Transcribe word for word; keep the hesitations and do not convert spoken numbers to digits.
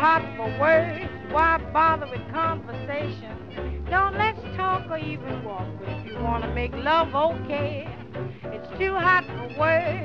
hot for words. Why bother with conversation? Don't let's talk or even walk. But if you want to make love, okay. It's too hot for words.